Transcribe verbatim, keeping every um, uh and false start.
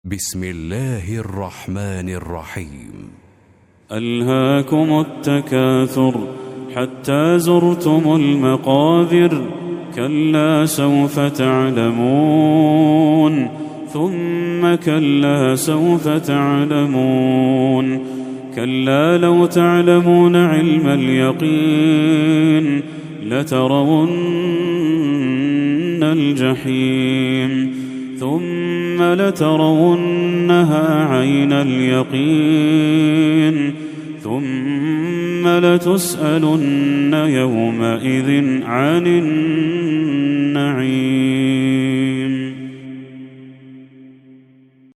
بسم الله الرحمن الرحيم. ألهاكم التكاثر حتى زرتم المقابر، كلا سوف تعلمون ثم كلا سوف تعلمون، كلا لو تعلمون علم اليقين لترون الجحيم ثم لترونها عين اليقين ثم لتسألن يومئذ عن النعيم.